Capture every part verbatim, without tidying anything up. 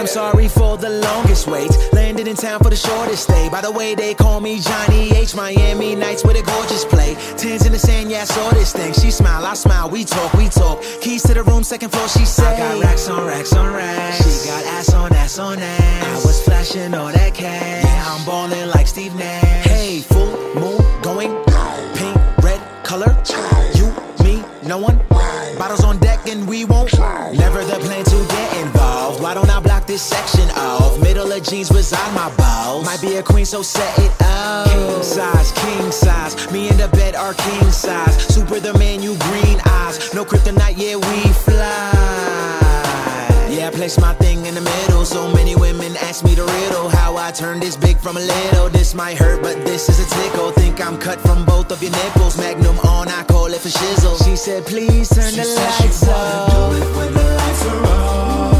sorry for the longest wait. Landed in town for the shortest stay. By the way, they call me Johnny H. Miami nights with a gorgeous play. Tens in the sand, yeah, I saw this thing. She smile, I smile, we talk, we talk. Keys to the room, second floor, she said, I got racks on racks on racks. She got ass on ass on ass. I was flashing all that cash. Yeah, I'm ballin' like Steve Nash. Hey, full moon going pink, red color. You, me, no one. Bottles on deck and we won't. Never the plan to get involved. Why don't I block this section off? Middle of jeans reside my balls. Might be a queen, so set it up. King size, king size. Me and the bed are king size. Super the man, you green eyes. No kryptonite, yeah, we fly. Yeah, I place my thing in the middle. So many women ask me the riddle. How I turned this big from a little. This might hurt, but this is a tickle. Think I'm cut from both of your nipples. Magnum on, I call it for shizzle. She said, please turn she the lights up. Do it when the lights are off.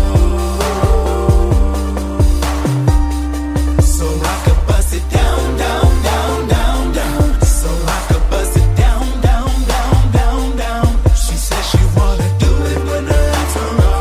So I could bust it down, down, down, down, down. So I could bust it down, down, down, down, down. She said she wanna do it when the lights are off.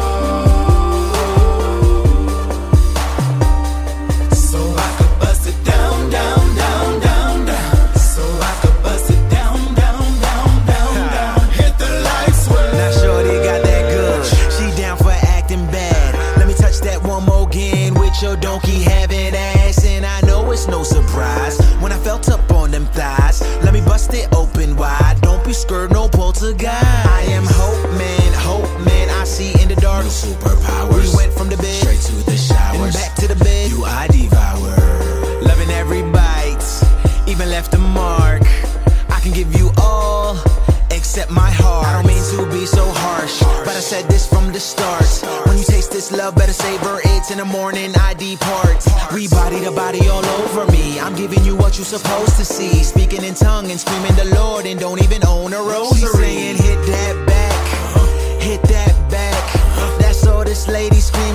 So I could bust it down, down, down, down, down. So I could bust it down, down, down, down, down. Hit the lights swell. Now shorty got that good. She down for acting bad. Let me touch that one more again. With your donkey having ass. And I know it's no surprise when I felt up on them thighs. Let me bust it open wide. Don't be scared, no poltergeist. I am hope man, hope man. I see in the dark. No superpowers. We went from the bed straight to the showers. and back to the bed. You I devour. Loving every bite, even left a mark. I can give you all except my heart. I don't mean to be so harsh, but I said this from the start. When you taste this love, better savor it. In the morning I depart. We body to body all over me. I'm giving you what you're supposed to see. Speaking in tongue and screaming the Lord and don't even own a rosary. She's saying hit that back, hit that back. That's all this lady screaming.